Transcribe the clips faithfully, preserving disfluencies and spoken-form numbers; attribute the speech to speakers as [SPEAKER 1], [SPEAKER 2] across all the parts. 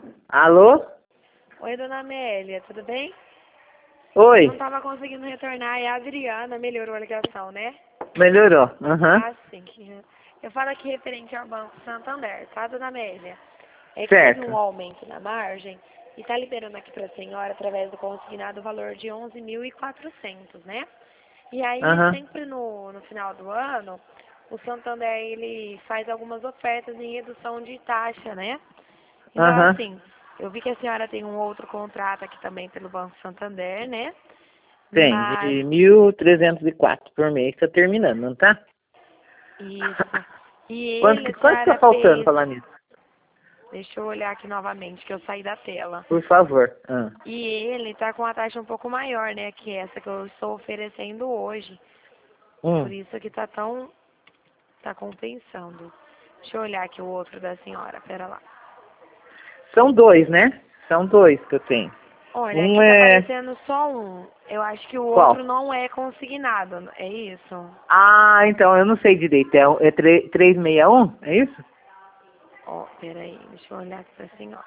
[SPEAKER 1] Alô?
[SPEAKER 2] Oi, dona Amélia, tudo bem?
[SPEAKER 1] Oi.
[SPEAKER 2] Não estava conseguindo retornar, é a Adriana, melhorou a ligação, né?
[SPEAKER 1] Melhorou. Aham.
[SPEAKER 2] Ah, sim. Eu falo aqui referente ao Banco Santander, tá, dona Amélia? É que teve um
[SPEAKER 1] Certo.
[SPEAKER 2] aumento na margem e está liberando aqui para a senhora, através do consignado, o valor de onze mil e quatrocentos, né? E aí,
[SPEAKER 1] Aham.
[SPEAKER 2] sempre no, no final do ano, o Santander, ele faz algumas ofertas em redução de taxa, né? Então,
[SPEAKER 1] Aham.
[SPEAKER 2] assim, eu vi que a senhora tem um outro contrato aqui também pelo Banco Santander, né?
[SPEAKER 1] Tem,
[SPEAKER 2] Mas,
[SPEAKER 1] de mil trezentos e quatro por mês. Tá terminando, não tá?
[SPEAKER 2] isso. E
[SPEAKER 1] Quanto
[SPEAKER 2] ele,
[SPEAKER 1] que,
[SPEAKER 2] a
[SPEAKER 1] quanto que tá
[SPEAKER 2] senhora
[SPEAKER 1] faltando
[SPEAKER 2] fez...
[SPEAKER 1] falar nisso?
[SPEAKER 2] Deixa eu olhar aqui novamente, que eu saí da tela.
[SPEAKER 1] Por favor. Ah.
[SPEAKER 2] E ele tá com a taxa um pouco maior, né? Que essa que eu estou oferecendo hoje. Por
[SPEAKER 1] Hum.
[SPEAKER 2] isso que tá tão... Tá compensando. Deixa eu olhar aqui o outro da senhora, pera lá.
[SPEAKER 1] São dois, né? São dois que eu tenho.
[SPEAKER 2] Olha,
[SPEAKER 1] Um
[SPEAKER 2] aqui tá
[SPEAKER 1] é...
[SPEAKER 2] aparecendo só um. Eu acho que o outro
[SPEAKER 1] Qual?
[SPEAKER 2] não é consignado, é isso?
[SPEAKER 1] Ah, então eu não sei direito. É, um- é tre- trezentos e sessenta e um? É isso?
[SPEAKER 2] Ó, peraí, deixa eu olhar aqui pra senhora.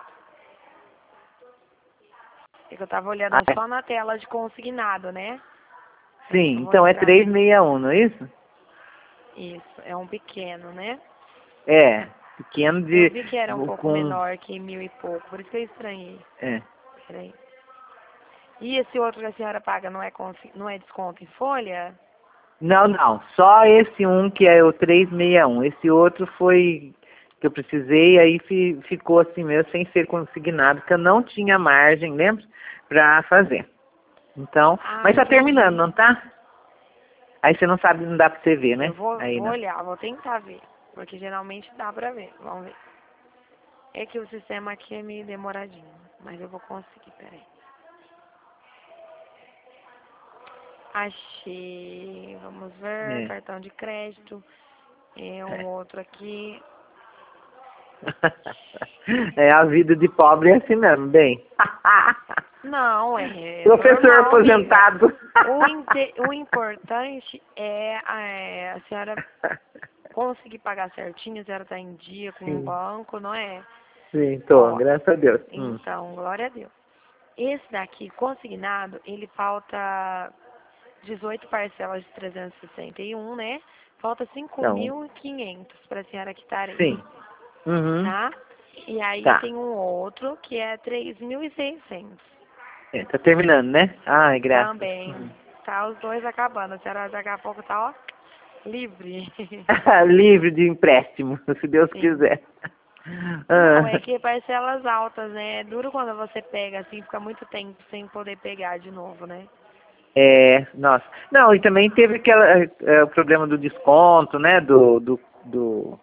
[SPEAKER 2] É que eu tava olhando
[SPEAKER 1] Ah, é.
[SPEAKER 2] só na tela de consignado, né? Peraí que
[SPEAKER 1] Sim,
[SPEAKER 2] eu vou
[SPEAKER 1] então é
[SPEAKER 2] entrar no...
[SPEAKER 1] trezentos e sessenta e um, não é isso?
[SPEAKER 2] Isso, é um pequeno, né?
[SPEAKER 1] É. Pequeno
[SPEAKER 2] Eu
[SPEAKER 1] de...
[SPEAKER 2] vi que era um pouco
[SPEAKER 1] com...
[SPEAKER 2] menor que mil e pouco, por isso que eu estranhei.
[SPEAKER 1] É.
[SPEAKER 2] Peraí. E esse outro que a senhora paga não é, consi... não é desconto em folha?
[SPEAKER 1] Não, não. Só esse um que é o trezentos e sessenta e um. Esse outro foi que eu precisei, aí fi- ficou assim mesmo, sem ser consignado, porque eu não tinha margem, lembra? Pra fazer. Então,
[SPEAKER 2] Ah,
[SPEAKER 1] mas tá terminando,
[SPEAKER 2] entendi.
[SPEAKER 1] não tá? Aí você não sabe, não dá pra você ver,
[SPEAKER 2] Eu
[SPEAKER 1] né?
[SPEAKER 2] vou,
[SPEAKER 1] Aí
[SPEAKER 2] vou
[SPEAKER 1] não.
[SPEAKER 2] olhar, vou tentar ver. Porque geralmente dá pra ver. Vamos ver. É que o sistema aqui é meio demoradinho. Mas eu vou conseguir, peraí. Achei. Vamos ver.
[SPEAKER 1] É.
[SPEAKER 2] Cartão de crédito. É um
[SPEAKER 1] É.
[SPEAKER 2] outro aqui.
[SPEAKER 1] É, a vida de pobre é assim mesmo, bem.
[SPEAKER 2] Não, é, é
[SPEAKER 1] Professor
[SPEAKER 2] normal, amiga.
[SPEAKER 1] aposentado.
[SPEAKER 2] O, inte, o importante é a, é a senhora conseguir pagar certinho, a senhora tá em dia com o
[SPEAKER 1] Sim,
[SPEAKER 2] banco, não é?
[SPEAKER 1] sim, tô,
[SPEAKER 2] Ó,
[SPEAKER 1] graças a Deus. Hum.
[SPEAKER 2] então, glória a Deus. Esse daqui, consignado, ele falta dezoito parcelas de trezentos e sessenta e um, né? Falta cinco
[SPEAKER 1] Então,
[SPEAKER 2] mil e quinhentos para a senhora quitar ele,
[SPEAKER 1] sim. Uhum.
[SPEAKER 2] tá? E aí
[SPEAKER 1] Tá.
[SPEAKER 2] tem um outro que é três mil e seiscentos.
[SPEAKER 1] É, tá terminando, né? Ai, graças.
[SPEAKER 2] Também.
[SPEAKER 1] Hum.
[SPEAKER 2] Tá os dois acabando. A senhora daqui a pouco tá, ó, livre.
[SPEAKER 1] Livre de empréstimo, se Deus
[SPEAKER 2] Sim.
[SPEAKER 1] quiser.
[SPEAKER 2] Não, é
[SPEAKER 1] Ah,
[SPEAKER 2] que parcelas altas, né? É duro quando você pega assim, fica muito tempo sem poder pegar de novo, né?
[SPEAKER 1] é, nossa. Não, e também teve aquela, é, o problema do desconto, né? Do, do, do,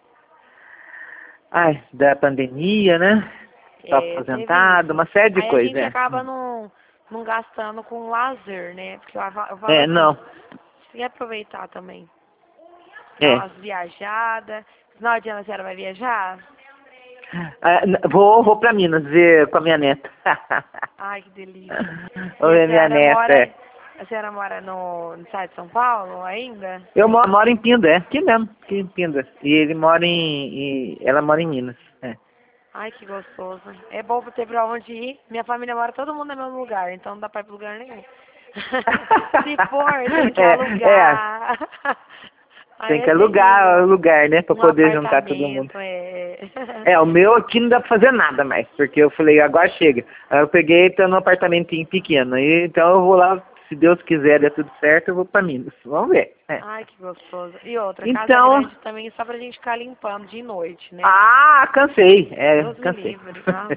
[SPEAKER 1] ai, da pandemia, né? Só
[SPEAKER 2] É, teve
[SPEAKER 1] aposentado,
[SPEAKER 2] isso.
[SPEAKER 1] uma série de
[SPEAKER 2] Aí a
[SPEAKER 1] coisas,
[SPEAKER 2] gente
[SPEAKER 1] é.
[SPEAKER 2] acaba
[SPEAKER 1] Hum.
[SPEAKER 2] não, não gastando com lazer, né? Porque eu, ava- eu falo
[SPEAKER 1] É,
[SPEAKER 2] assim,
[SPEAKER 1] não.
[SPEAKER 2] tem que aproveitar também. Dar
[SPEAKER 1] É.
[SPEAKER 2] umas viajadas. Final de ano a senhora vai viajar?
[SPEAKER 1] Ah, n- vou, vou pra Minas ver com a minha neta.
[SPEAKER 2] Ai, que delícia.
[SPEAKER 1] Vou
[SPEAKER 2] E a
[SPEAKER 1] ver minha
[SPEAKER 2] senhora
[SPEAKER 1] neta,
[SPEAKER 2] mora,
[SPEAKER 1] é.
[SPEAKER 2] a senhora mora no, no estado de São Paulo ainda?
[SPEAKER 1] Eu moro, moro em Pinda, é. Aqui mesmo, aqui em Pinda. E ele mora em, em- ela mora em Minas, é.
[SPEAKER 2] Ai, que gostoso. É bom pra ter pra onde ir. Minha família mora todo mundo no mesmo lugar, então não dá pra ir pra lugar nenhum. Se for, tem que
[SPEAKER 1] é, é,
[SPEAKER 2] alugar. Aí
[SPEAKER 1] tem
[SPEAKER 2] é
[SPEAKER 1] que alugar o
[SPEAKER 2] terrível.
[SPEAKER 1] lugar, né, pra
[SPEAKER 2] Um
[SPEAKER 1] poder juntar todo mundo.
[SPEAKER 2] apartamento, é.
[SPEAKER 1] É, o meu aqui não dá pra fazer nada mais, porque eu falei, agora chega. Aí eu peguei, tô num apartamentinho pequeno, aí, então eu vou lá, se Deus quiser, der tudo certo, eu vou pra Minas. Vamos ver. É.
[SPEAKER 2] Ai, que gostoso. E outra, casa
[SPEAKER 1] Então,
[SPEAKER 2] grande também só pra gente ficar limpando de noite, né?
[SPEAKER 1] ah, cansei, é,
[SPEAKER 2] Deus me
[SPEAKER 1] cansei.
[SPEAKER 2] livre. Ah.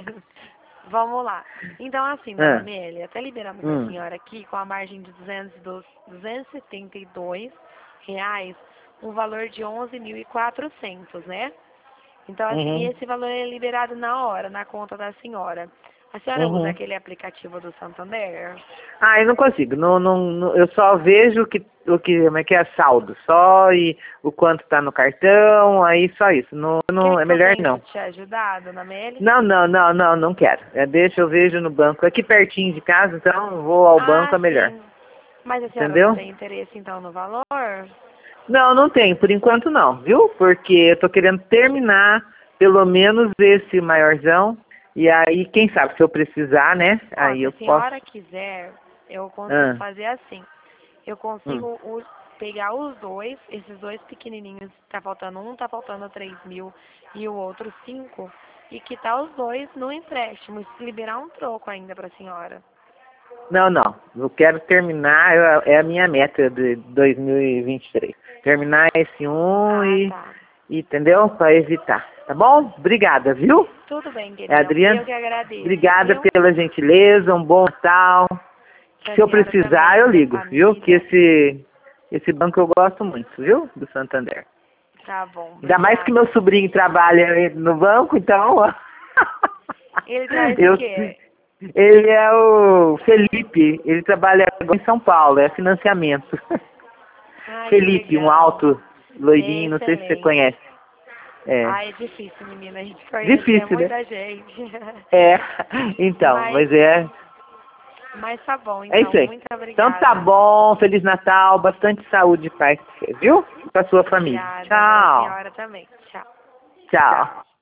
[SPEAKER 2] Vamos lá. Então, assim, dona
[SPEAKER 1] ah,
[SPEAKER 2] Amélia, até liberamos a
[SPEAKER 1] hum,
[SPEAKER 2] senhora aqui com a margem de duzentos e doze duzentos e setenta e dois reais, um valor de onze mil e quatrocentos, né? Então, assim,
[SPEAKER 1] uhum,
[SPEAKER 2] esse valor é liberado na hora, na conta da senhora. A senhora usa
[SPEAKER 1] uhum.
[SPEAKER 2] aquele aplicativo do Santander?
[SPEAKER 1] Ah, eu não consigo. Não, não, não- eu só vejo o que, o que, como é que é saldo, só e o quanto tá no cartão, aí só isso. Não,
[SPEAKER 2] Quer
[SPEAKER 1] não, é
[SPEAKER 2] que eu
[SPEAKER 1] melhor
[SPEAKER 2] tente
[SPEAKER 1] não.
[SPEAKER 2] te ajudar, dona Amélia?
[SPEAKER 1] Não, não, não, não, não quero. É, deixa eu vejo no banco. Aqui pertinho de casa, então vou ao banco
[SPEAKER 2] Ah,
[SPEAKER 1] é melhor.
[SPEAKER 2] sim. Mas a senhora não
[SPEAKER 1] Entendeu?
[SPEAKER 2] tem interesse, então, no valor?
[SPEAKER 1] Não, não tem, por enquanto não, viu? Porque eu tô querendo terminar pelo menos esse maiorzão E aí, quem sabe, se eu precisar, né?
[SPEAKER 2] Ó,
[SPEAKER 1] aí
[SPEAKER 2] se
[SPEAKER 1] eu
[SPEAKER 2] a senhora
[SPEAKER 1] posso...
[SPEAKER 2] quiser, eu consigo
[SPEAKER 1] Ah,
[SPEAKER 2] fazer assim. Eu consigo
[SPEAKER 1] hum.
[SPEAKER 2] os- pegar os dois, esses dois pequenininhos, tá faltando um, tá faltando três mil e o outro cinco, e quitar os dois no empréstimo, e liberar um troco ainda pra senhora.
[SPEAKER 1] Não, não. Eu quero terminar, eu- é a minha meta de dois mil e vinte e três. Terminar esse um
[SPEAKER 2] Ah,
[SPEAKER 1] e,
[SPEAKER 2] tá.
[SPEAKER 1] entendeu? Para evitar. Tá bom? Obrigada, viu?
[SPEAKER 2] Tudo bem,
[SPEAKER 1] É,
[SPEAKER 2] querida. Eu
[SPEAKER 1] Adriana,
[SPEAKER 2] que agradeço,
[SPEAKER 1] obrigada
[SPEAKER 2] viu?
[SPEAKER 1] pela gentileza, um bom Natal.
[SPEAKER 2] Pra
[SPEAKER 1] Se eu
[SPEAKER 2] senhora
[SPEAKER 1] precisar,
[SPEAKER 2] também,
[SPEAKER 1] eu
[SPEAKER 2] pra
[SPEAKER 1] ligo, viu? Que
[SPEAKER 2] família.
[SPEAKER 1] esse, esse banco eu gosto muito, viu? Do Santander.
[SPEAKER 2] Tá bom,
[SPEAKER 1] Ainda mais que
[SPEAKER 2] obrigada.
[SPEAKER 1] meu sobrinho trabalha no banco, então...
[SPEAKER 2] Ele traz o
[SPEAKER 1] eu,
[SPEAKER 2] quê?
[SPEAKER 1] ele é o Felipe, ele trabalha agora em São Paulo, é financiamento.
[SPEAKER 2] Ai, que
[SPEAKER 1] Felipe, um
[SPEAKER 2] legal.
[SPEAKER 1] alto, loirinho, não sei se você
[SPEAKER 2] Excelente.
[SPEAKER 1] conhece. É,
[SPEAKER 2] Ai, é difícil, menina. A gente conhece é
[SPEAKER 1] difícil, né?
[SPEAKER 2] muita gente.
[SPEAKER 1] É, então,
[SPEAKER 2] Mas,
[SPEAKER 1] mas é,
[SPEAKER 2] mas tá bom,
[SPEAKER 1] é isso
[SPEAKER 2] então.
[SPEAKER 1] aí.
[SPEAKER 2] Muito
[SPEAKER 1] Então tá
[SPEAKER 2] obrigada.
[SPEAKER 1] bom, Feliz Natal, bastante saúde e paz pra você, viu? E pra sua família.
[SPEAKER 2] Obrigada. Pra
[SPEAKER 1] Tchau,
[SPEAKER 2] senhora também. Tchau.
[SPEAKER 1] tchau.